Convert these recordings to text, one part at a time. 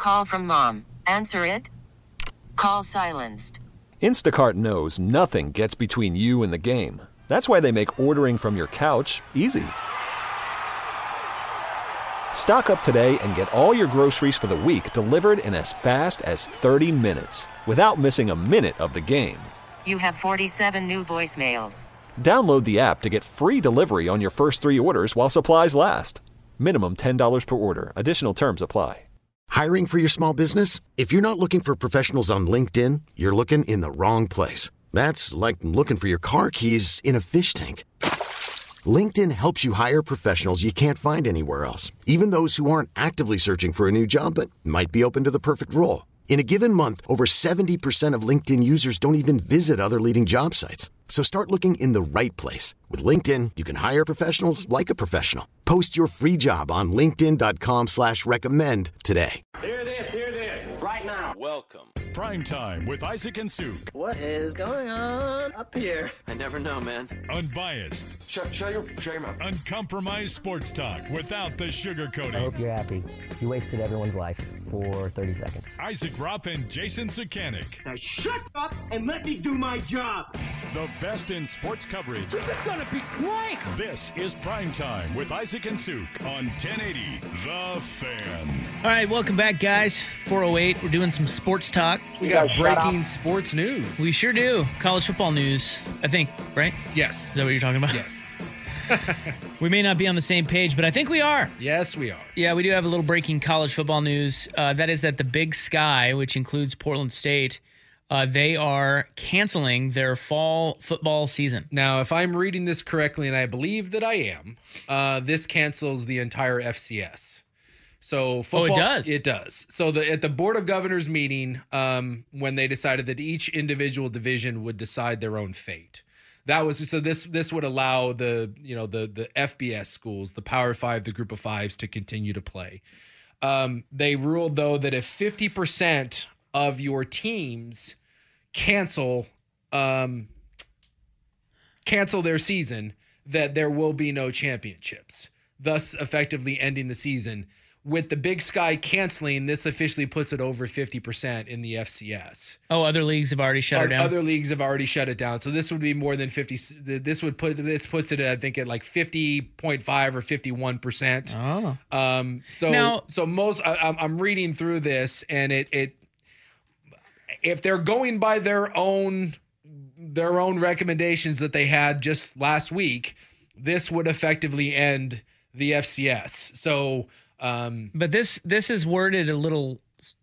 Call from mom. Answer it. Call silenced. Instacart knows nothing gets between you and the game. That's why they make ordering from your couch easy. Stock up today and get all your groceries for the week delivered in as fast as 30 minutes without missing a minute of the game. You have 47 new voicemails. Download the app to get free delivery on your first 3 orders while supplies last. Minimum $10 per order. Additional terms apply. Hiring for your small business? If you're not looking for professionals on LinkedIn, you're looking in the wrong place. That's like looking for your car keys in a fish tank. LinkedIn helps you hire professionals you can't find anywhere else, even those who aren't actively searching for a new job but might be open to the perfect role. In a given month, over 70% of LinkedIn users don't even visit other leading job sites. So start looking in the right place. With LinkedIn, you can hire professionals like a professional. Post your free job on linkedin.com/recommend today. Hear this, right now. Welcome. Prime Time with Isaac and Suk. What is going on up here? I never know, man. Unbiased. Shut your mouth. Uncompromised sports talk without the sugarcoating. I hope you're happy. You wasted everyone's life for 30 seconds. Isaac Rupp and Jason Sukanik. Now shut up and let me do my job. The best in sports coverage. This is gonna be great. This is Prime Time with Isaac and Suk on 1080 The Fan. All right, welcome back, guys. 408. We're doing some sports talk. We got breaking sports news. We sure do. College football news, I think, right? Yes. Is that what you're talking about? Yes. We may not be on the same page, but I think we are. Yes, we are. Yeah, we do have a little breaking college football news. That is that the Big Sky, which includes Portland State, they are canceling their fall football season. Now, if I'm reading this correctly, and I believe that I am, this cancels the entire FCS. So football, it does? It does. So at the Board of Governors meeting, when they decided that each individual division would decide their own fate. This would allow the FBS schools, the Power 5, the Group of Fives, to continue to play. They ruled, though, that if 50% of your teams cancel their season, that there will be no championships, thus effectively ending the season. With the Big Sky canceling, this officially puts it over 50% in the FCS. Oh, other leagues have already shut it down? Other leagues have already shut it down. So this would be more than 50. This puts it, I think, at like 50.5 or 51%. Oh. I'm reading through this, and it if they're going by their own recommendations that they had just last week, this would effectively end the FCS. So. But this is worded a little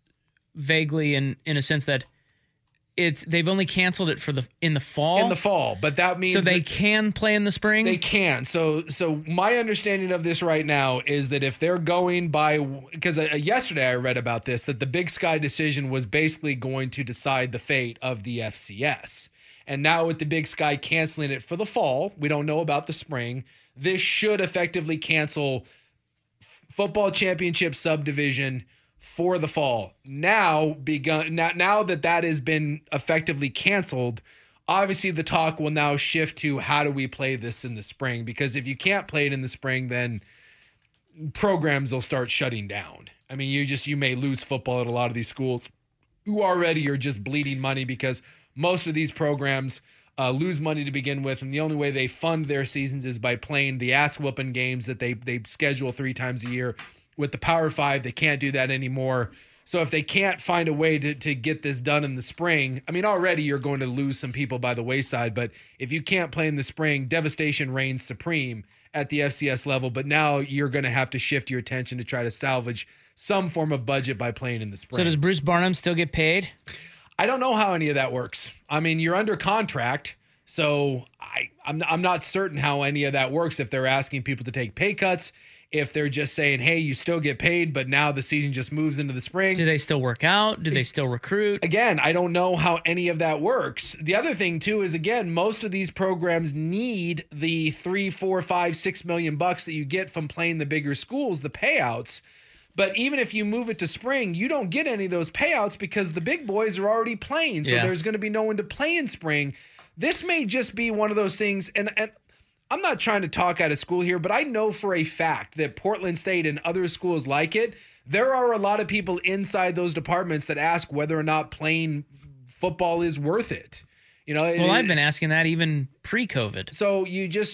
vaguely in a sense that they've only canceled it in the fall. In the fall, but that means so they can play in the spring. They can. So my understanding of this right now is that if they're going by, because yesterday I read about this, that the Big Sky decision was basically going to decide the fate of the FCS, and now with the Big Sky canceling it for the fall, we don't know about the spring. This should effectively cancel football championship subdivision for the fall. Now that has been effectively canceled, obviously the talk will now shift to how do we play this in the spring? Because if you can't play it in the spring, then programs will start shutting down. I mean, you may lose football at a lot of these schools who already are just bleeding money because most of these programs lose money to begin with, and the only way they fund their seasons is by playing the ass-whooping games that they schedule 3 times a year. With the Power 5, they can't do that anymore. So if they can't find a way to get this done in the spring, I mean, already you're going to lose some people by the wayside, but if you can't play in the spring, devastation reigns supreme at the FCS level, but now you're going to have to shift your attention to try to salvage some form of budget by playing in the spring. So does Bruce Barnum still get paid? I don't know how any of that works. I mean, you're under contract, so I'm not certain how any of that works. If they're asking people to take pay cuts, if they're just saying, hey, you still get paid, but now the season just moves into the spring. Do they still work out? Do they still recruit? Again, I don't know how any of that works. The other thing, too, is, again, most of these programs need the $3, $4, $5, $6 million bucks that you get from playing the bigger schools, the payouts. But even if you move it to spring, you don't get any of those payouts because the big boys are already playing. So there's going to be no one to play in spring. This may just be one of those things. And I'm not trying to talk out of school here, but I know for a fact that Portland State and other schools like it, There are a lot of people inside those departments that ask whether or not playing football is worth it. I've been asking that even pre-COVID. So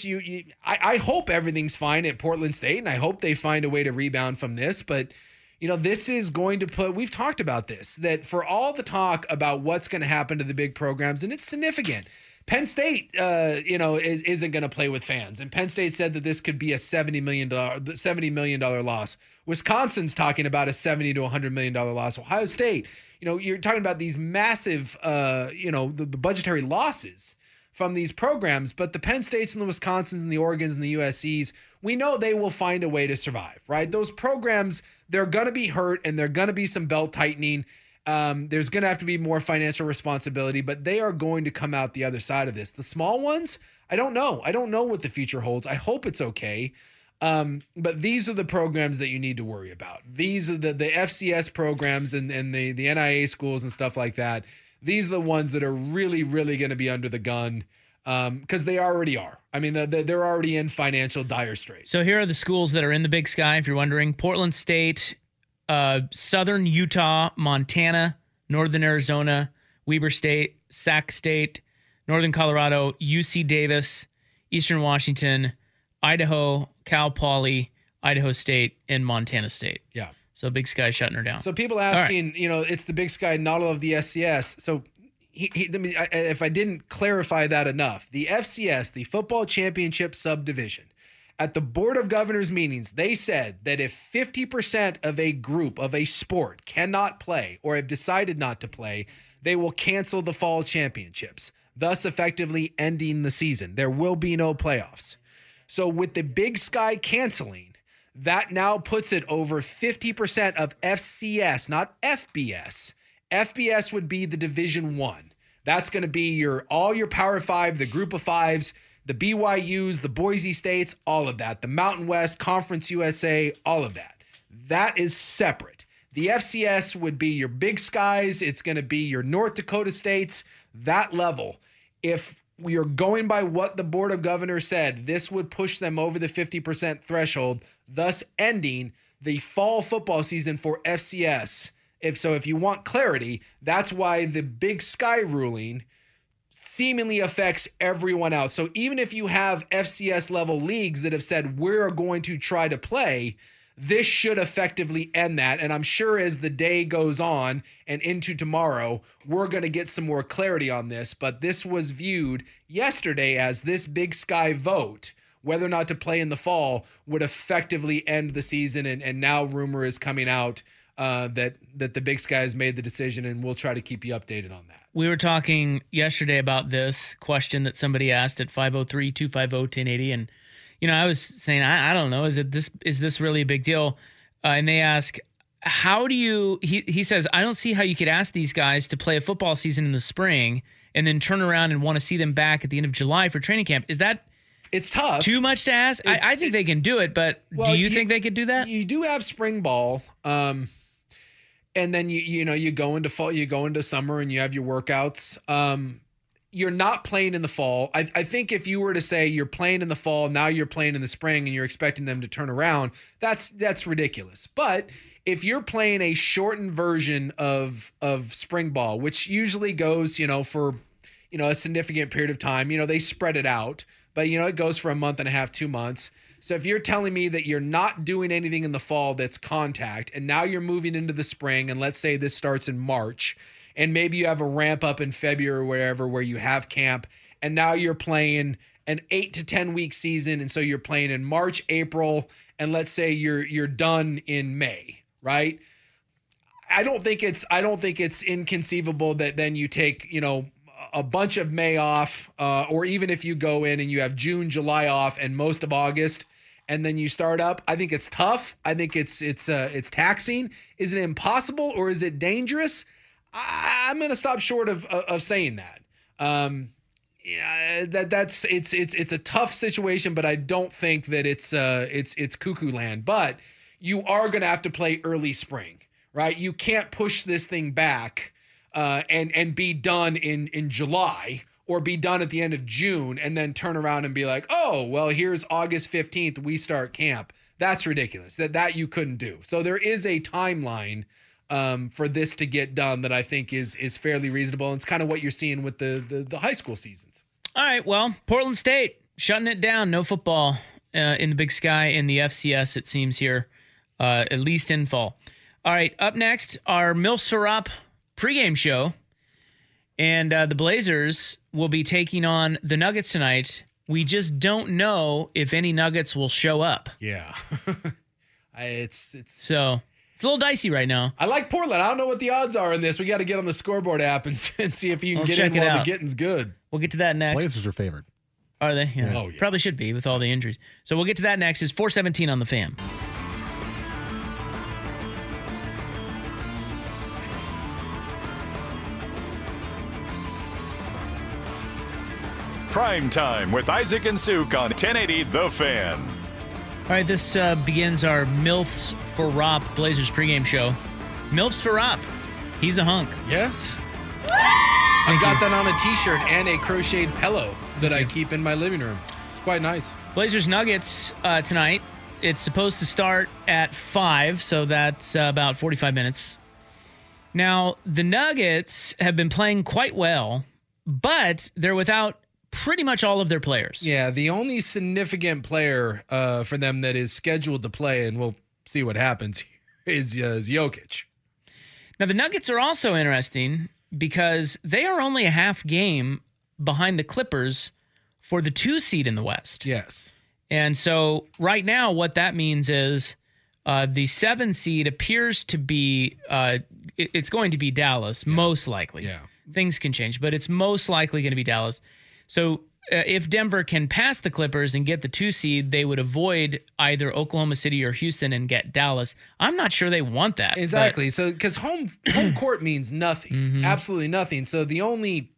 I hope everything's fine at Portland State, and I hope they find a way to rebound from this. But, this is going to we've talked about this, that for all the talk about what's going to happen to the big programs, and it's significant. Penn State, isn't going to play with fans. And Penn State said that this could be a $70 million loss. Wisconsin's talking about a $70 to $100 million loss. Ohio State, you're talking about these massive, the budgetary losses from these programs. But the Penn States and the Wisconsins and the Oregons and the USCs, we know they will find a way to survive, right? Those programs, they're going to be hurt and they're going to be some belt tightening. There's going to have to be more financial responsibility, but they are going to come out the other side of this. The small ones, I don't know. I don't know what the future holds. I hope it's okay. But these are the programs that you need to worry about. These are the FCS programs and the NIA schools and stuff like that. These are the ones that are really, really going to be under the gun because they already are. I mean, they're already in financial dire straits. So here are the schools that are in the Big Sky, if you're wondering. Portland State, Southern Utah, Montana, Northern Arizona, Weber State, Sac State, Northern Colorado, UC Davis, Eastern Washington, Idaho, Cal Poly, Idaho State, and Montana State. Yeah. So Big Sky shutting her down. So people asking, it's the Big Sky, not all of the FCS. So if I didn't clarify that enough, the FCS, the Football Championship Subdivision, at the Board of Governors meetings, they said that if 50% of a group of a sport cannot play or have decided not to play, they will cancel the fall championships, thus effectively ending the season. There will be no playoffs. So with the Big Sky canceling, that now puts it over 50% of FCS, not FBS. FBS would be the Division I. That's going to be all your Power Five, the Group of Fives, the BYUs, the Boise States, all of that. The Mountain West, Conference USA, all of that. That is separate. The FCS would be your Big Skies. It's going to be your North Dakota States, that level. If we are going by what the Board of Governors said, this would push them over the 50% threshold, thus ending the fall football season for FCS. If you want clarity, that's why the Big Sky ruling seemingly affects everyone else. So even if you have FCS level leagues that have said we're going to try to play, this should effectively end that. And I'm sure as the day goes on and into tomorrow, we're going to get some more clarity on this. But this was viewed yesterday as this Big Sky vote, whether or not to play in the fall, would effectively end the season. And now rumor is coming out that the Big Sky has made the decision, and we'll try to keep you updated on that. We were talking yesterday about this question that somebody asked at 503-250-1080. And, I was saying, I don't know, is this really a big deal? And they ask, how do you, he says, I don't see how you could ask these guys to play a football season in the spring and then turn around and want to see them back at the end of July for training camp. Is that It's tough. Too much to ask? I think they can do it, but do you think they could do that? You do have spring ball. And then you go into fall, you go into summer, and you have your workouts. You're not playing in the fall. I think if you were to say you're playing in the fall, now you're playing in the spring, and you're expecting them to turn around, that's ridiculous. But if you're playing a shortened version of spring ball, which usually goes, for a significant period of time, they spread it out, but it goes for a month and a half, 2 months. So if you're telling me that you're not doing anything in the fall that's contact, and now you're moving into the spring, and let's say this starts in March, and maybe you have a ramp up in February or wherever where you have camp, and now you're playing an 8 to 10 week season, and so you're playing in March, April, and let's say you're done in May, right? I don't think it's inconceivable that then you take, a bunch of May off, or even if you go in and you have June, July off, and most of August, and then you start up. I think it's tough. I think it's taxing. Is it impossible or is it dangerous? I'm going to stop short of saying that. It's a tough situation, but I don't think that it's cuckoo land. But you are going to have to play early spring, right? You can't push this thing back and be done in July, or be done at the end of June and then turn around and be like, oh, well, here's August 15th, we start camp. That's ridiculous. That you couldn't do. So there is a timeline for this to get done that I think is fairly reasonable. And it's kind of what you're seeing with the high school seasons. All right, well, Portland State shutting it down. No football in the Big Sky in the FCS, it seems here, at least in fall. All right, up next, our Milfs for Up pregame show. And the Blazers will be taking on the Nuggets tonight. We just don't know if any Nuggets will show up. Yeah. It's a little dicey right now. I like Portland. I don't know what the odds are in this. We got to get on the scoreboard app and see if you can get check in it while out. the getting's good. We'll get to that next. Blazers are favored. Are they? Yeah. Oh, yeah. Probably should be with all the injuries. So we'll get to that next. It's 4:17 on the Fan. Prime Time with Isaac and Suk on 1080 The Fan. All right, this begins our Milfs for Rop Blazers pregame show. Milfs for Rop. He's a hunk. Yes. I got that on a t-shirt and a crocheted pillow that I keep in my living room. It's quite nice. Blazers Nuggets tonight. It's supposed to start at 5, so that's about 45 minutes. Now, the Nuggets have been playing quite well, but they're without pretty much all of their players. Yeah, the only significant player for them that is scheduled to play, and we'll see what happens, is Jokic. Now, the Nuggets are also interesting because they are only a half game behind the Clippers for the 2 seed in the West. Yes. And so right now what that means is the 7 seed appears to be it's going to be Dallas, most likely. Yeah. Things can change, but it's most likely going to be Dallas. So if Denver can pass the Clippers and get the 2 seed, they would avoid either Oklahoma City or Houston and get Dallas. I'm not sure they want that. Exactly. So because home court means nothing, absolutely nothing. So the only,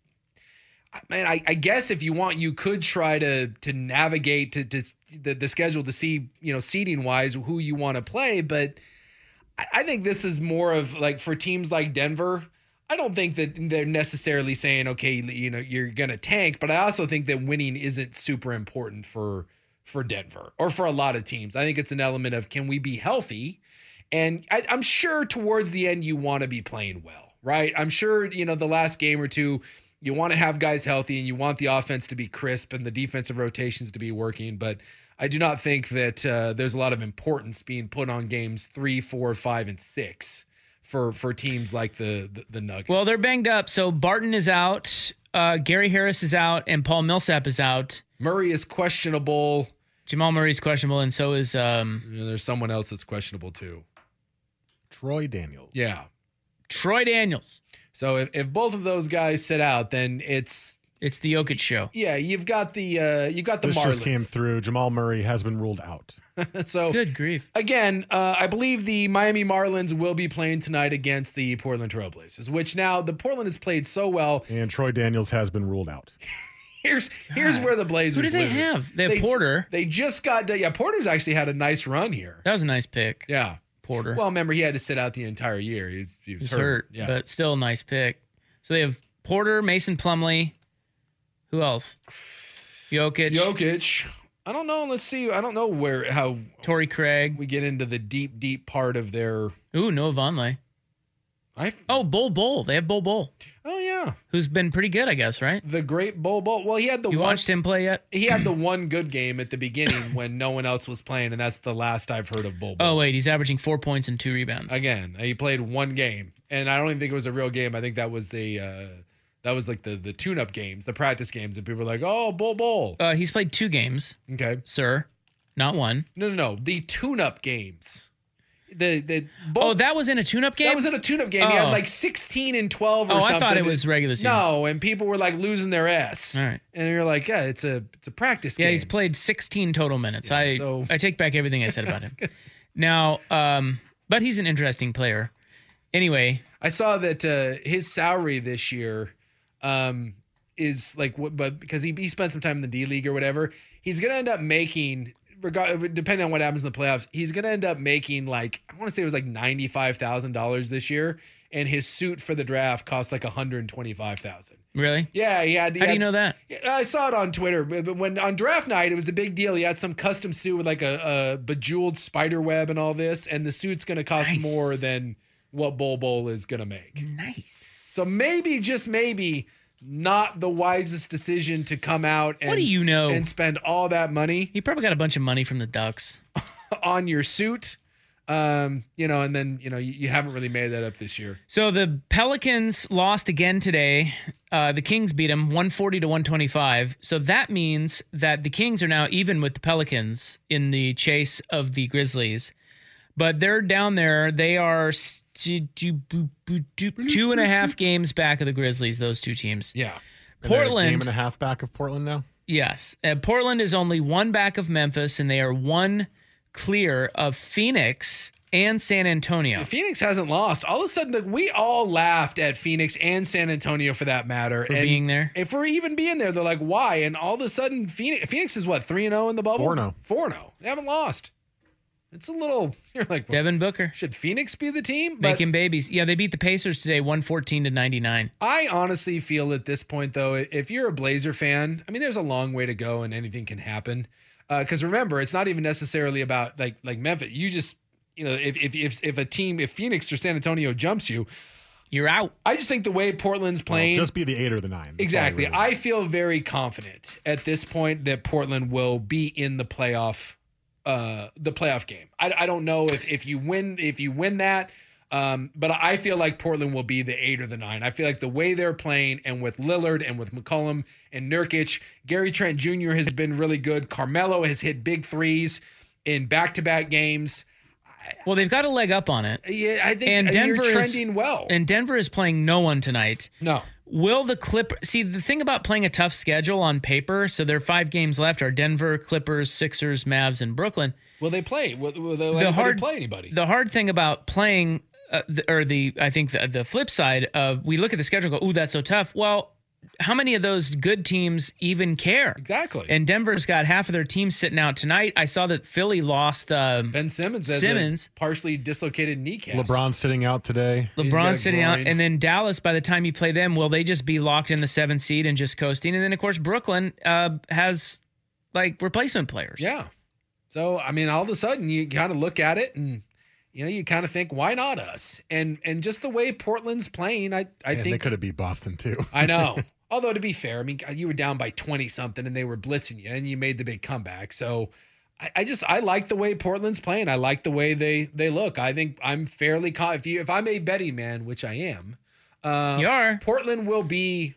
I guess if you want, you could try to navigate to the schedule to see, seeding wise who you want to play. But I think this is more of like for teams like Denver. I don't think that they're necessarily saying, okay, you're going to tank, but I also think that winning isn't super important for Denver or for a lot of teams. I think it's an element of, can we be healthy? And I'm sure towards the end, you want to be playing well, right? I'm sure, the last game or two, you want to have guys healthy and you want the offense to be crisp and the defensive rotations to be working. But I do not think that there's a lot of importance being put on games 3, 4, 5, and 6. For teams like the Nuggets. Well, they're banged up. So Barton is out, Gary Harris is out, and Paul Millsap is out. Murray is questionable. Jamal Murray's questionable, and so is there's someone else that's questionable too. Troy Daniels. Yeah. Troy Daniels. So if both of those guys sit out, then it's the Jokic show. Yeah, you've got the Marlins. This just came through. Jamal Murray has been ruled out. So good grief. Again, I believe the Miami Marlins will be playing tonight against the Portland Trailblazers, which now the Portland has played so well. And Troy Daniels has been ruled out. Here's where the Blazers Who do they lose. have? They have Porter. They just got Porter's actually had a nice run here. That was a nice pick. Yeah. Porter. Well, remember he had to sit out the entire year. He was hurt. Yeah. But still a nice pick. So they have Porter, Mason Plumlee. Who else? Jokic. I don't know. Let's see. I don't know how Torrey Craig. We get into the deep part of their. Ooh, Noah Vonleh. Bol. They have Bol. Oh yeah, who's been pretty good, I guess, right? The great Bol. Well, he had the. You watched him play yet? He had the one good game at the beginning when no one else was playing, and that's the last I've heard of Bol. Oh wait, he's averaging 4 points and 2 rebounds. Again, he played one game, and I don't even think it was a real game. I think that was the. That was like the tune-up games, the practice games, and people were like, "Oh, Bol." He's played 2 games. Okay, sir, not 1. No. The tune-up games. That was in a tune-up game? That was in a tune-up game. He had like 16 and 12 or something. I thought it was regular season. No, and people were like losing their ass. All right. And you're like, yeah, it's a practice game. Yeah, he's played 16 total minutes. Yeah, I take back everything I said about him. Now, but he's an interesting player. Anyway. I saw that his salary this year is like, but because he spent some time in the D League or whatever, he's going to end up making depending on what happens in the playoffs, he's going to end up making like, I want to say it was like $95,000 this year. And his suit for the draft cost like $125,000. Really? Yeah, he had. How do you know that? I saw it on Twitter. But when on draft night, it was a big deal. He had some custom suit with like a bejeweled spider web and all this, and the suit's going to cost more than what Bol Bol is going to make. Nice. So maybe, just maybe, not the wisest decision to come out and, what do you know? And spend all that money. He probably got a bunch of money from the Ducks on your suit. And then, you haven't really made that up this year. So the Pelicans lost again today. The Kings beat them 140-125. So that means that the Kings are now even with the Pelicans in the chase of the Grizzlies. But they're down there. They are 2.5 games back of the Grizzlies, those two teams. Yeah. Portland. A game and a half back of Portland now? Yes. Portland is only one back of Memphis, and they are one clear of Phoenix and San Antonio. Phoenix hasn't lost. All of a sudden, we all laughed at Phoenix and San Antonio for that matter. For being there? And for even being there, they're like, why? And all of a sudden, Phoenix is what, 3-0 in the bubble? 4-0. 4-0. They haven't lost. It's a little, you're like, well, Devin Booker. Should Phoenix be the team? Making babies. Yeah, they beat the Pacers today 114-99. I honestly feel at this point, though, if you're a Blazer fan, I mean, there's a long way to go and anything can happen. Because remember, it's not even necessarily about like Memphis. You just, if a team, if Phoenix or San Antonio jumps you, you're out. I just think the way Portland's playing, just be the 8 or the 9. Exactly. I feel very confident at this point that Portland will be in the playoff game. I don't know if you win that. But I feel like Portland will be the 8 or the 9. I feel like the way they're playing, and with Lillard and with McCollum and Nurkic, Gary Trent Jr. has been really good. Carmelo has hit big threes in back-to-back games. Well, they've got a leg up on it. Yeah, I think Denver you're trending well. And Denver is playing no one tonight. No. Will the Clippers... See, the thing about playing a tough schedule on paper, so there are 5 games left, are Denver, Clippers, Sixers, Mavs, and Brooklyn. Will they play? Will they play anybody? The hard thing about playing... I think the flip side of, we look at the schedule and go, ooh, that's so tough. Well, how many of those good teams even care? Exactly. And Denver's got half of their team sitting out tonight. I saw that Philly lost Ben Simmons has a partially dislocated kneecap. LeBron's sitting out today. LeBron's sitting out. And then Dallas, by the time you play them, will they just be locked in the 7th seed and just coasting? And then, of course, Brooklyn has like replacement players. Yeah. So, I mean, all of a sudden you kind of look at it and you kind of think, why not us? And just the way Portland's playing, I think they could have beat Boston too. I know. Although to be fair, I mean, you were down by 20 something and they were blitzing you and you made the big comeback. So I like the way Portland's playing. I like the way they look. I think I'm fairly if I'm a betting man, which I am, you are. Portland will be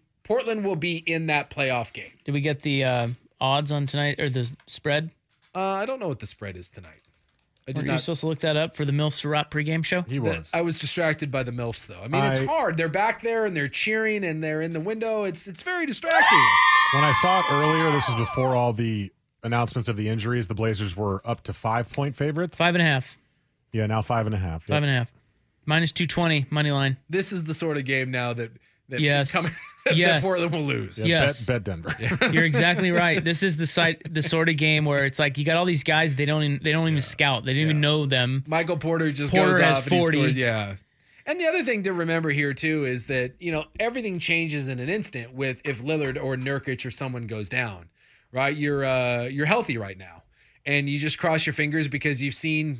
in that playoff game. Did we get the odds on tonight or the spread? I don't know what the spread is tonight. Were you supposed to look that up for the MILF Surratt pregame show? He was. I was distracted by the MILFs, though. I mean, it's hard. They're back there and they're cheering and they're in the window. It's very distracting. When I saw it earlier, this is before all the announcements of the injuries, the Blazers were up to 5-point favorites. 5.5. Yeah, now 5.5. Yep. 5.5. Minus 220 money line. This is the sort of game now that yes. that Portland will lose. Yeah, yes. Bet Denver. Yeah. You're exactly right. This is the sort of game where it's like you got all these guys they don't even scout. They don't even know them. Michael Porter goes has off 40. And he scores, yeah. And the other thing to remember here too is that, everything changes in an instant with if Lillard or Nurkic or someone goes down. Right? You're healthy right now. And you just cross your fingers because you've seen,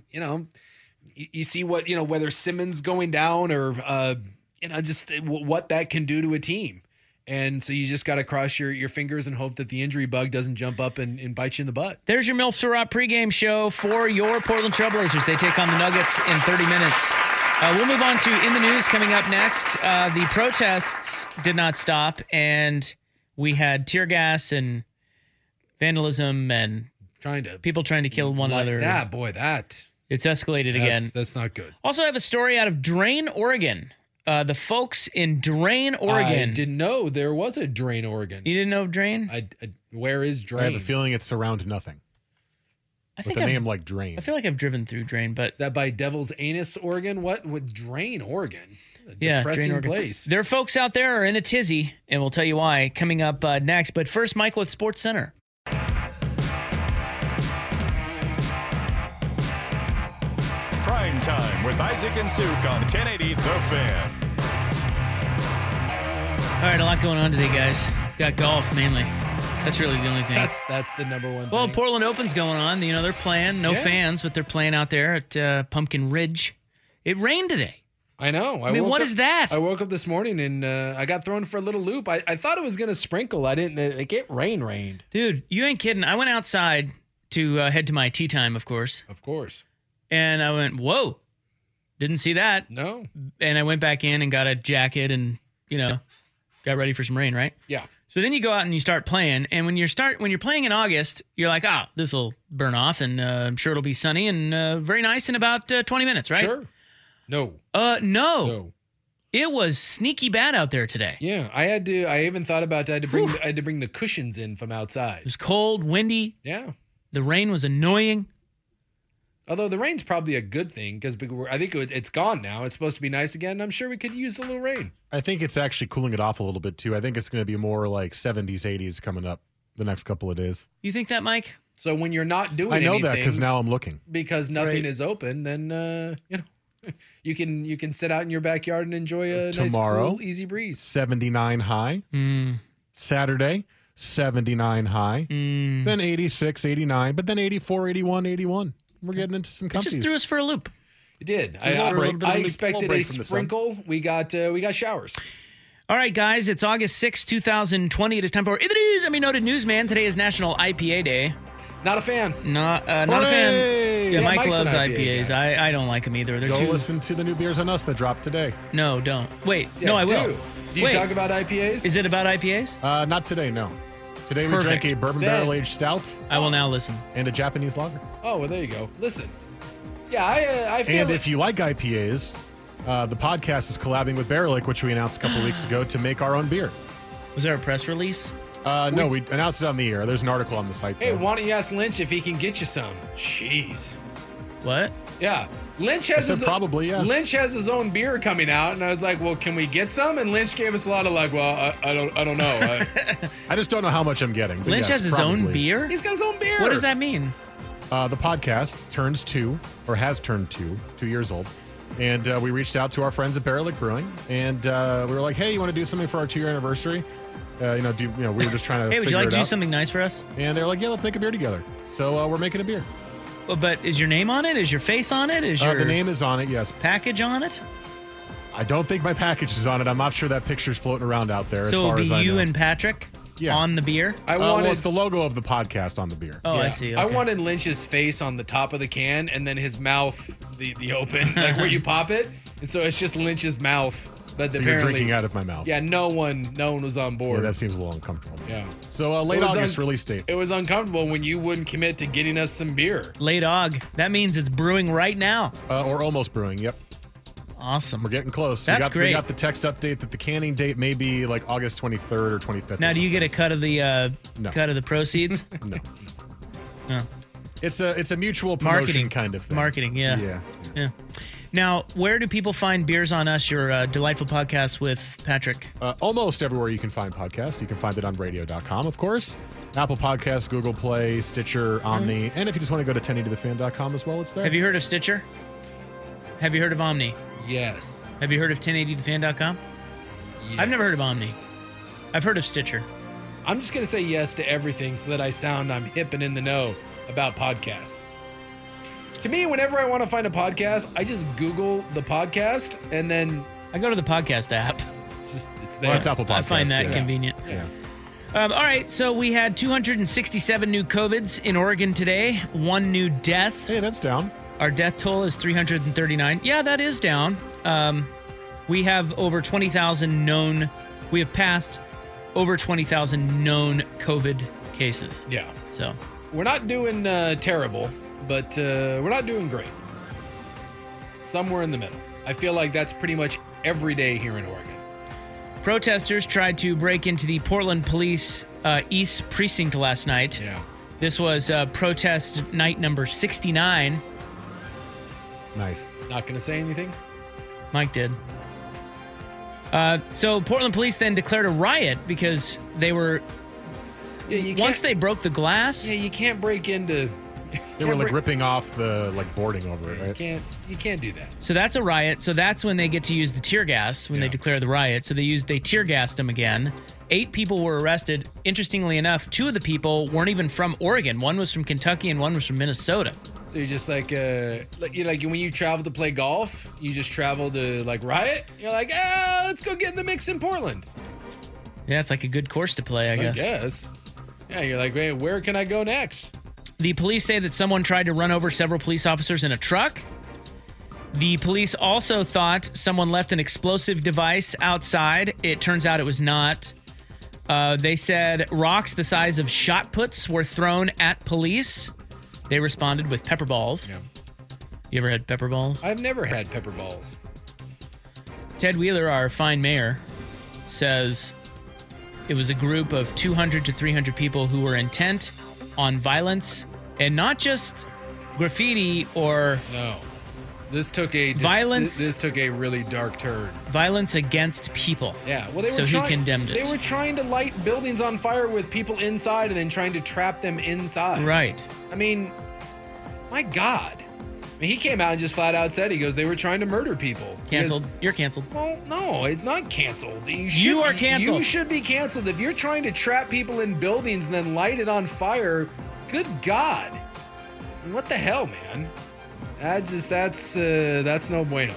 you see what, whether Simmons going down or just what that can do to a team. And so you just got to cross your fingers and hope that the injury bug doesn't jump up and bite you in the butt. There's your MILF Surratt pregame show for your Portland Trailblazers. They take on the Nuggets in 30 minutes. We'll move on to In the News coming up next. The protests did not stop, and we had tear gas and vandalism and people trying to kill one another. It's escalated again. That's not good. Also, I have a story out of Drain, Oregon. The folks in Drain, Oregon. I didn't know there was a Drain, Oregon. You didn't know of Drain? Where is Drain? I have a feeling it's around nothing. I think with a name like Drain. I feel like I've driven through Drain, but is that by Devil's Anus, Oregon? What with Drain, Oregon? Drain, Oregon. Place. There are folks out there are in a tizzy, and we'll tell you why coming up next. But first, Mike with Sports Center. with Isaac and Suk on 1080 The Fan. All right, a lot going on today, guys. Got golf mainly. That's really the only thing. That's the number one Well, thing. Portland Open's going on. You know, they're playing. No fans, but they're playing out there at Pumpkin Ridge. It rained today. I know. I mean, what is that? I woke up this morning and I got thrown for a little loop. I thought it was going to sprinkle. I didn't. It rained. Dude, you ain't kidding. I went outside to head to my tea time, of course. Of course. And I went, whoa, didn't see that. No. And I went back in and got a jacket and, you know, got ready for some rain, right? Yeah. So then you go out and you start playing. And when you're playing in August, you're like, this will burn off and I'm sure it'll be sunny and very nice in about 20 minutes, right? Sure. No. No. It was sneaky bad out there today. Yeah, I even thought about I had to bring the cushions in from outside. It was cold, windy. Yeah. The rain was annoying. Although the rain's probably a good thing because I think it's gone now. It's supposed to be nice again. I'm sure we could use a little rain. I think it's actually cooling it off a little bit too. I think it's going to be more like 70s, 80s coming up the next couple of days. You think that, Mike? So when you're not doing I know anything, that because now I'm looking. Because nothing is open, then you can sit out in your backyard and enjoy a Tomorrow, nice, cool, easy breeze. 79 high. Saturday, 79 high. Then 86, 89, but then 84, 81, 81. We're getting into some comfies. It just threw us for a loop. It did. I expected a sprinkle. We got showers. All right, guys, it's August 6, 2020. It is time for It Is Emmy Noted Newsman. Today is National IPA Day. Not a fan. Not a fan. Yeah, Mike Mike's loves an IPA IPAs. I don't like them either. They're Go too... listen to the new Beers on Us that dropped today. No, don't. Wait. Yeah, no, I will. Do you talk about IPAs? Is it about IPAs? Not today, no. Today we Perfect. drank a bourbon barrel-aged stout. I will now listen. And a Japanese lager. Oh, well, there you go. Listen. Yeah, I feel And if you like IPAs, the podcast is collabing with Barrel-Ake, which we announced a couple weeks ago, to make our own beer. Was there a press release? No, we announced it on the air. There's an article on the site. Hey, why don't you ask Lynch if he can get you some? Jeez. What? Yeah. Lynch has Lynch has his own beer coming out, and I was like, well, can we get some? And Lynch gave us a lot of like, well, I don't know. I just don't know how much I'm getting. but Lynch yes, has his probably. own beer? He's got his own beer. What does that mean? The podcast turns 2 years old. And we reached out to our friends at Barrel-Ake Brewing, and we were like, hey, you want to do something for our 2-year anniversary? We were just trying to Hey, would you like to do something nice for us? And they're like, yeah, let's make a beer together. So we're making a beer. Well, but is your name on it? Is your face on it? Is your The name is on it, yes. package on it? I don't think my package is on it. I'm not sure that picture's floating around out there. So as far as I it'll be you know. and Patrick on the beer? Well, it's the logo of the podcast on the beer. Oh, I see. Okay. I wanted Lynch's face on the top of the can and then his mouth, the open, like where you pop it. And so it's just Lynch's mouth. But So apparently, you're drinking out of my mouth. Yeah, no one was on board. Yeah, that seems a little uncomfortable. Yeah. So late August release date. It was uncomfortable when you wouldn't commit to getting us some beer. Late Aug. That means it's brewing right now. Or almost brewing, yep. Awesome. We're getting close. That's great. We got the text update that the canning date may be like August 23rd or 25th. Now, do you get a cut of the No. cut of the proceeds? No. No. It's a mutual promotion kind of thing. Marketing, yeah. Yeah. Now, where do people find Beers on Us, your delightful podcast with Patrick? Almost everywhere you can find podcasts. You can find it on radio.com, of course. Apple Podcasts, Google Play, Stitcher, Omni. And if you just want to go to 1080thefan.com as well, it's there. Have you heard of Stitcher? Have you heard of Omni? Yes. Have you heard of 1080thefan.com? Yes. I've never heard of Omni. I've heard of Stitcher. I'm just going to say yes to everything so that I'm hip and in the know about podcasts. To me, whenever I want to find a podcast, I just Google the podcast and then I go to the podcast app. It's there. Well, it's Apple Podcasts. I find that convenient. Yeah. All right, so we had 267 new COVIDs in Oregon today. 1 new death. Hey, that's down. Our death toll is 339. Yeah, that is down. We have over 20,000 known. We have passed over 20,000 known COVID cases. Yeah. So we're not doing terrible, but we're not doing great. Somewhere in the middle. I feel like that's pretty much every day here in Oregon. protesters tried to break into the Portland Police East Precinct last night. Yeah. This was protest night number 69. Nice. Not going to say anything? Mike did. So Portland police then declared a riot because they were... Yeah, once they broke the glass... Yeah, you can't break into... They were like ripping off the boarding over it, right? You can't do that. So that's a riot. So that's when they get to use the tear gas when they declare the riot. So they tear gassed them again. 8 people were arrested. Interestingly enough, 2 of the people weren't even from Oregon. One was from Kentucky and one was from Minnesota. So you're just like when you travel to play golf, you just travel to riot. You're like, let's go get in the mix in Portland. Yeah, it's like a good course to play, I guess. Yeah, you're like, hey, where can I go next? The police say that someone tried to run over several police officers in a truck. The police also thought someone left an explosive device outside. It turns out it was not. They said rocks the size of shot puts were thrown at police. They responded with pepper balls. Yeah. You ever had pepper balls? I've never had pepper balls. Ted Wheeler, our fine mayor, says it was a group of 200 to 300 people who were intent on violence and not just graffiti or... No. This took a violence. This took a really dark turn. Violence against people. Yeah, well, he condemned it. They were trying to light buildings on fire with people inside and then trying to trap them inside. Right. I mean, my God. I mean, he came out and just flat out said, he goes, they were trying to murder people. Canceled. You're canceled. Well, no, it's not canceled. You are canceled. You should be canceled. If you're trying to trap people in buildings and then light it on fire, good God. I mean, what the hell, man? That's no bueno.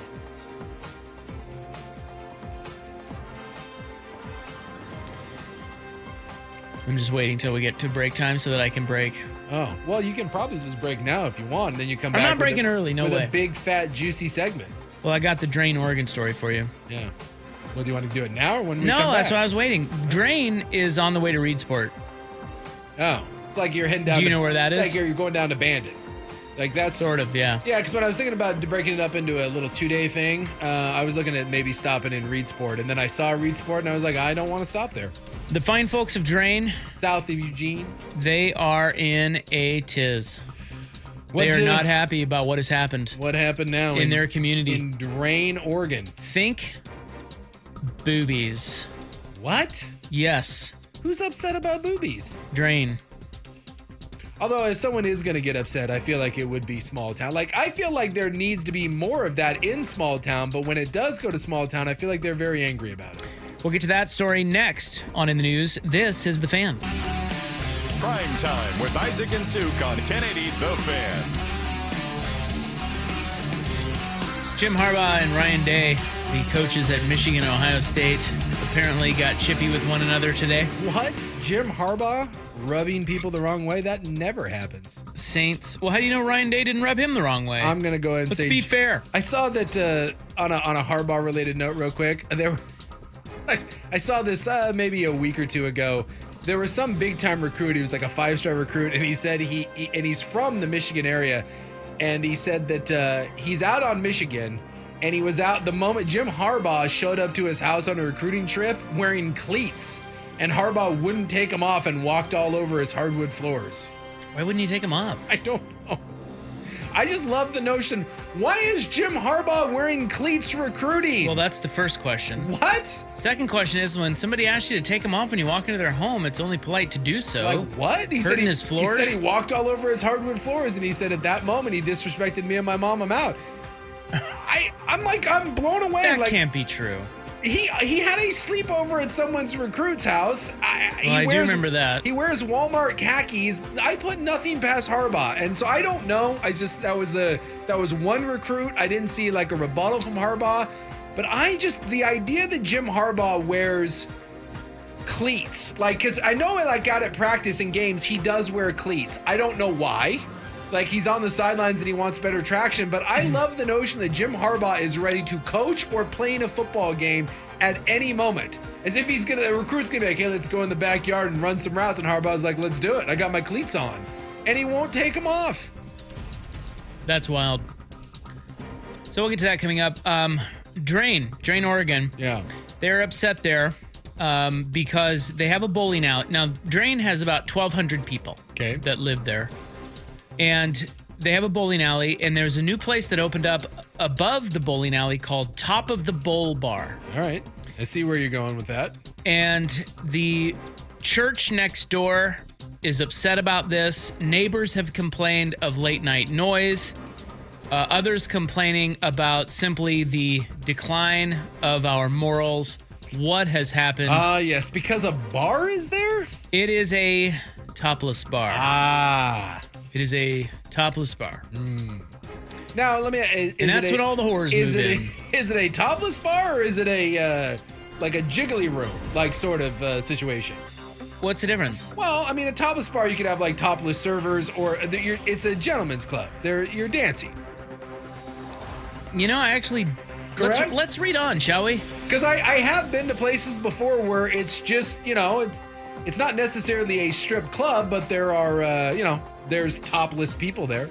I'm just waiting till we get to break time so that I can break. Oh, well, you can probably just break now if you want, and then you come back. I'm not breaking early, no way. With a big, fat, juicy segment. Well, I got the Drain Oregon story for you. Yeah. Well, do you want to do it now or when we come back? No, that's why I was waiting. Drain is on the way to Reedsport. Oh, it's like you're heading down. Do you know where that is? Like you're going down to Bandit. Like that's sort of, yeah. Yeah, because when I was thinking about breaking it up into a little 2-day thing, I was looking at maybe stopping in Reedsport, and then I saw Reedsport, and I was like, I don't want to stop there. The fine folks of Drain, south of Eugene, they are in a tiz. They are not happy about what has happened. What happened now in their community in Drain, Oregon? Think boobies. What? Yes. Who's upset about boobies? Drain. Although if someone is going to get upset, I feel like it would be small town. Like, I feel like there needs to be more of that in small town, but when it does go to small town, I feel like they're very angry about it. We'll get to that story next on In the News. This is The Fan. Prime Time with Isaac and Suk on 1080 The Fan. Jim Harbaugh and Ryan Day, the coaches at Michigan and Ohio State, apparently got chippy with one another today. What? Jim Harbaugh rubbing people the wrong way? That never happens. Saints. Well, how do you know Ryan Day didn't rub him the wrong way? I'm going to go ahead and Let's say... Let's be fair. I saw that on a Harbaugh-related note real quick. I saw this maybe a week or two ago. There was some big-time recruit. He was like a 5-star recruit, and he said he's from the Michigan area, and he said that he's out on Michigan, and he was out the moment Jim Harbaugh showed up to his house on a recruiting trip wearing cleats, and Harbaugh wouldn't take them off and walked all over his hardwood floors. Why wouldn't he take them off? I don't know. I just love the notion. Why is Jim Harbaugh wearing cleats recruiting? Well, that's the first question. What? Second question is when somebody asks you to take them off when you walk into their home, it's only polite to do so. Like what? He said his floors? He said he walked all over his hardwood floors, and he said at that moment he disrespected me and my mom. I'm out. I'm blown away. That can't be true. He had a sleepover at someone's recruit's house. I do remember that. He wears Walmart khakis. I put nothing past Harbaugh, and so I don't know. That was one recruit. I didn't see like a rebuttal from Harbaugh, but the idea that Jim Harbaugh wears cleats, like, because I know like out at practice and games he does wear cleats. I don't know why. Like he's on the sidelines and he wants better traction, but I love the notion that Jim Harbaugh is ready to coach or play in a football game at any moment. As if the recruit's gonna be like, hey, let's go in the backyard and run some routes, and Harbaugh's like, let's do it. I got my cleats on. And he won't take them off. That's wild. So we'll get to that coming up. Drain, Oregon. Yeah. They're upset there because they have a bowling alley. Now, Drain has about 1,200 people that live there. And they have a bowling alley, and there's a new place that opened up above the bowling alley called Top of the Bowl Bar. All right. I see where you're going with that. And the church next door is upset about this. Neighbors have complained of late night noise. Others complaining about simply the decline of our morals. What has happened? Yes, because a bar is there? It is a topless bar. It is a topless bar. Now, let me... And that's what all the whores move in. Is it a topless bar or is it a like a jiggly room, like sort of situation? What's the difference? Well, I mean, a topless bar, you could have like topless servers, or it's a gentleman's club. You're dancing. You know, I actually... Correct? Let's read on, shall we? Because I have been to places before where it's just, you know, it's not necessarily a strip club, but there are, you know, there's topless people there.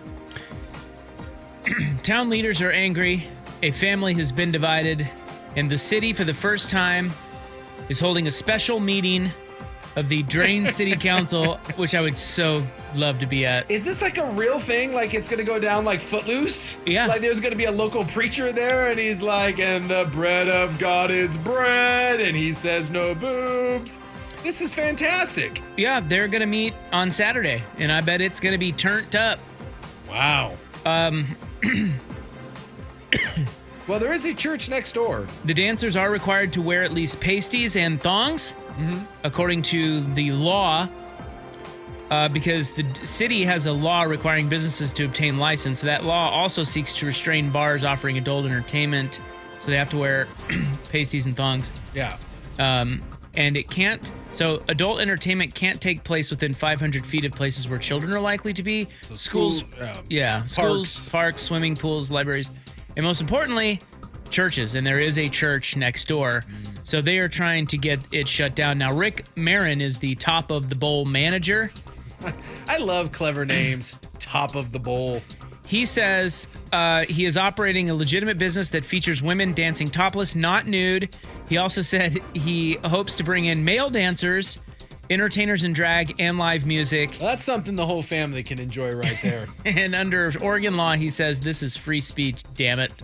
Town leaders are angry. A family has been divided. And the city, for the first time, is holding a special meeting of the Drain City Council, which I would so love to be at. Is this like a real thing? Like it's going to go down like Footloose? Yeah. Like there's going to be a local preacher there and he's like, and the bread of God is bread. And he says no boobs. This is fantastic. Yeah, they're going to meet on Saturday. And I bet it's going to be turned up. Wow. Well, there is a church next door. The dancers are required to wear at least pasties and thongs, according to the law, because the city has a law requiring businesses to obtain license. So that law also seeks to restrain bars offering adult entertainment, so they have to wear pasties and thongs. Yeah. And it can't... So adult entertainment can't take place within 500 feet of places where children are likely to be. So schools, schools, parks, swimming pools, libraries, and most importantly, churches. And there is a church next door. So they are trying to get it shut down. Now, Rick Marin is the Top of the Bowl manager. I love clever names. Top of the Bowl. He says he is operating a legitimate business that features women dancing topless, not nude. He also said he hopes to bring in male dancers, entertainers in drag, and live music. Well, that's something the whole family can enjoy right there. And under Oregon law, he says this is free speech, damn it.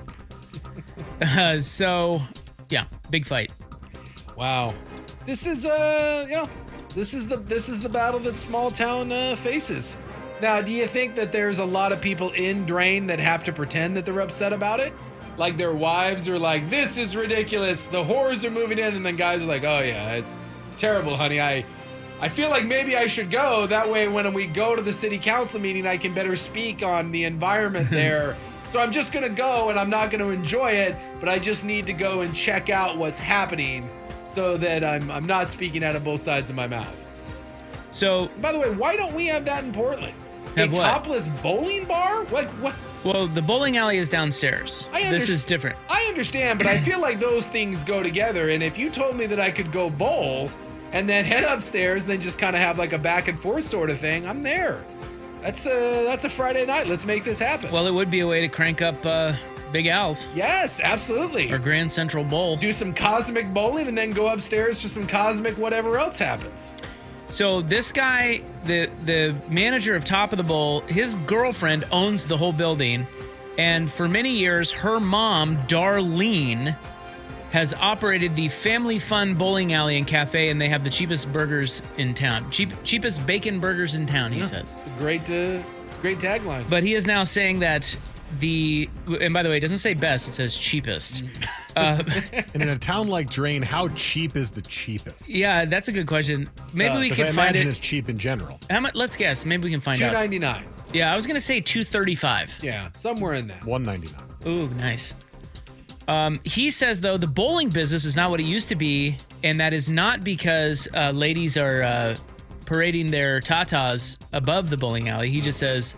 So, yeah, big fight. Wow. This is this is the battle that small town faces. Now, do you think that there's a lot of people in Drain that have to pretend that they're upset about it? Like their wives are like, this is ridiculous. The whores are moving in, and then guys are like, oh yeah, it's terrible, honey. I feel like maybe I should go. That way when we go to the city council meeting, I can better speak on the environment there. So I'm just gonna go and I'm not gonna enjoy it, but I just need to go and check out what's happening so that I'm not speaking out of both sides of my mouth. So, by the way, why don't we have that in Portland? A topless bowling bar? Like what? Well, the bowling alley is downstairs. This is different. I understand, but I feel like those things go together. And if you told me that I could go bowl and then head upstairs and then just kind of have like a back and forth sort of thing, I'm there. That's a Friday night. Let's make this happen. Well, it would be a way to crank up Big Al's. Yes, absolutely. Or Grand Central Bowl. Do some cosmic bowling and then go upstairs for some cosmic whatever else happens. So this guy, the manager of Top of the Bowl, his girlfriend owns the whole building. And for many years, her mom, Darlene, has operated the Family Fun Bowling Alley and Cafe, and they have the cheapest burgers in town. Cheapest bacon burgers in town, he says. It's a great tagline. But he is now saying that and by the way, it doesn't say best, it says cheapest. And in a town like Drain, how cheap is the cheapest? Yeah, that's a good question. Maybe we can I find imagine it. it's cheap in general. How much? Let's guess. Maybe we can find out. $2.99. Yeah, I was gonna say $2.35. Yeah, somewhere in that. $1.99. Ooh, nice. He says though the bowling business is not what it used to be, and that is not because ladies are parading their tatas above the bowling alley. He just says,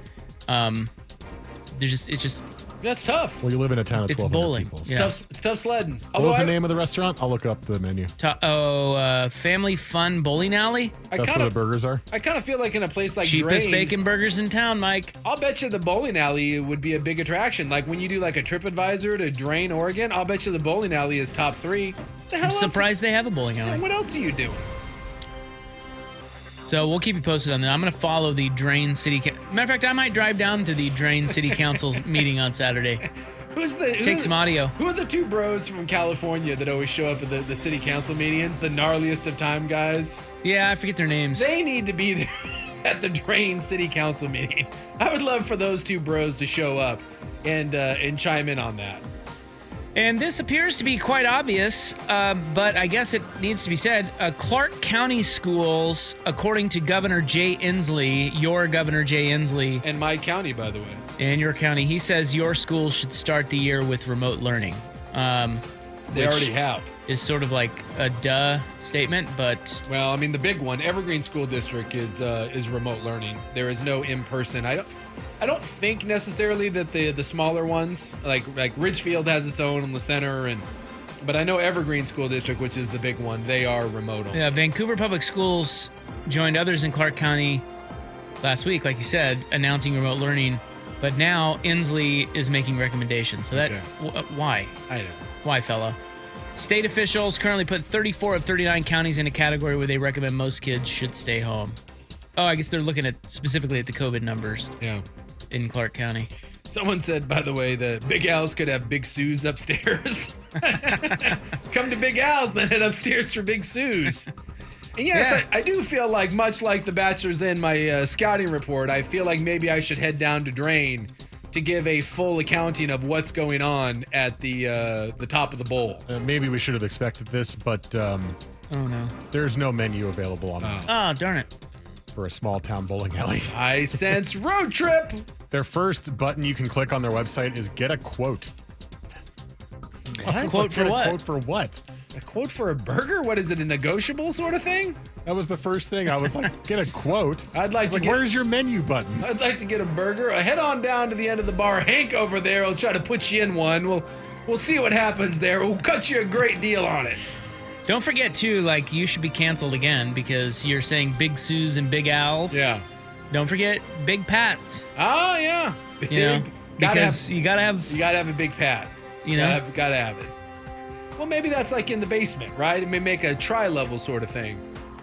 it's just. That's tough. Well, you live in a town of 1,200 bowling. people. Yeah. It's tough sledding. What was the name of the restaurant? I'll look up the menu. Family Fun Bowling Alley. That's where the burgers are? I kind of feel like in a place like Cheapest Drain, bacon burgers in town, Mike. I'll bet you the bowling alley would be a big attraction. Like when you do like a TripAdvisor to Drain, Oregon, I'll bet you the bowling alley is top 3. I'm surprised they have a bowling alley. What else are you doing? So we'll keep you posted on that. I'm going to follow the Drain City. Matter of fact, I might drive down to the Drain City Council meeting on Saturday. Take some audio. Who are the two bros from California that always show up at the city council meetings? The gnarliest of time guys? Yeah, I forget their names. They need to be there. at the Drain City Council meeting. I would love for those two bros to show up and chime in on that. And this appears to be quite obvious, but I guess it needs to be said. Clark County schools, according to Governor Jay Inslee, your Governor Jay Inslee. And my county, by the way. In your county. He says your school should start the year with remote learning. They already have. Is sort of like a duh statement, but... Well, I mean, the big one, Evergreen School District is remote learning. There is no in-person. I don't think necessarily that the smaller ones, like Ridgefield has its own in the center, but I know Evergreen School District, which is the big one, they are remote only. Yeah, Vancouver Public Schools joined others in Clark County last week, like you said, announcing remote learning, but now Inslee is making recommendations. So that, why? I know. Why, fella? State officials currently put 34 of 39 counties in a category where they recommend most kids should stay home. Oh, I guess they're looking at specifically at the COVID numbers. Yeah. In Clark County. Someone said, by the way, the Big Al's could have Big Sue's upstairs. Come to Big Al's, then head upstairs for Big Sue's. And yes, I do feel like, much like the Bachelor's in my scouting report, I feel like maybe I should head down to Drain to give a full accounting of what's going on at the top of the bowl. Maybe we should have expected this, but oh no, there's no menu available on that. Oh, darn it. For a small town bowling alley. I sense road trip. Their first button you can click on their website is get a quote. What? Quote for what? A quote for what? A quote for a burger? What is it, a negotiable sort of thing? That was the first thing. I was like, get a quote. Where's your menu button? I'd like to get a burger. Head on down to the end of the bar. Hank over there will try to put you in one. We'll see what happens there. We'll cut you a great deal on it. Don't forget, too, like, you should be canceled again because you're saying Big Sue's and Big Al's. Yeah. Don't forget Big Pat's. Oh, yeah. You know, because you gotta have a Big Pat. You know? Gotta have it. Well, maybe that's like in the basement, right? It may make a tri-level sort of thing.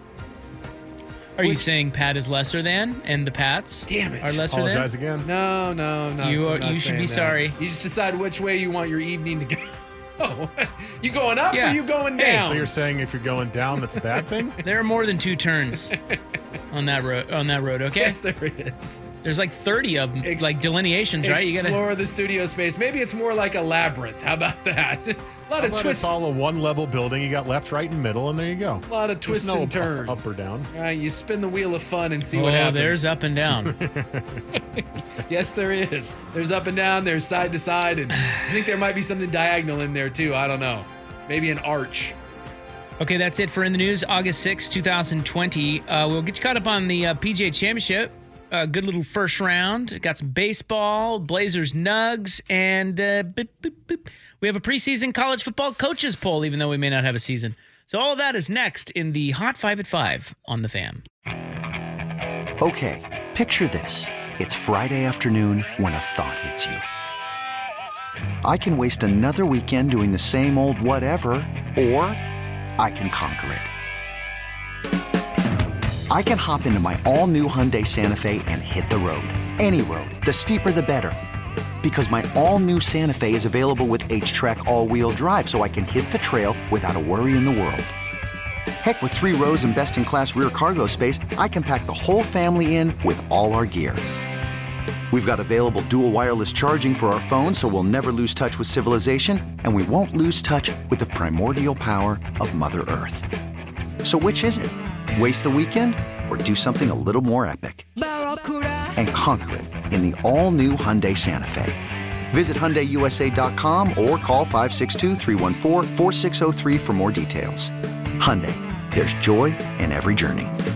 Are you saying Pat is lesser than, and the Pats Damn it. are lesser Apologize than? again. No. You should be sorry. You just decide which way you want your evening to go. Oh, you going up or you going down? So you're saying if you're going down, that's a bad thing? There are more than 2 turns on that road. Okay. Yes, there is. There's like 30 of them, like delineations, right? You Explore the studio space. Maybe it's more like a labyrinth. How about that? A lot of twists. It's all a one-level building. You got left, right, and middle, and there you go. A lot of twists and turns. Up or down. You spin the wheel of fun and see what happens. There's up and down. Yes, there is. There's up and down. There's side to side, and I think there might be something diagonal in there too. I don't know. Maybe an arch. Okay, that's it for In the News, August 6, 2020. We'll get you caught up on the PGA Championship. Good little first round. Got some baseball, Blazers, Nugs, and we have a preseason college football coaches poll, even though we may not have a season. So all of that is next in the Hot 5 at 5 on The Fan. Okay, picture this. It's Friday afternoon when a thought hits you. I can waste another weekend doing the same old whatever, or I can conquer it. I can hop into my all-new Hyundai Santa Fe and hit the road. Any road. The steeper, the better. Because my all-new Santa Fe is available with H-Track all-wheel drive, so I can hit the trail without a worry in the world. Heck, with 3 rows and best-in-class rear cargo space, I can pack the whole family in with all our gear. We've got available dual wireless charging for our phones, so we'll never lose touch with civilization, and we won't lose touch with the primordial power of Mother Earth. So which is it? Waste the weekend or do something a little more epic? And conquer it in the all-new Hyundai Santa Fe. Visit HyundaiUSA.com or call 562-314-4603 for more details. Hyundai, there's joy in every journey.